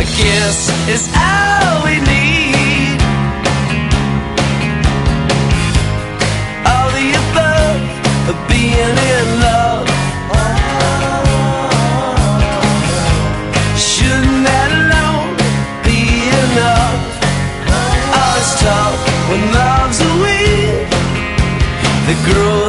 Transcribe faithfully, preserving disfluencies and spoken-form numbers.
A kiss is all we need. All the above of being in love. Shouldn't that alone be enough? All this talk when love's a weed that grows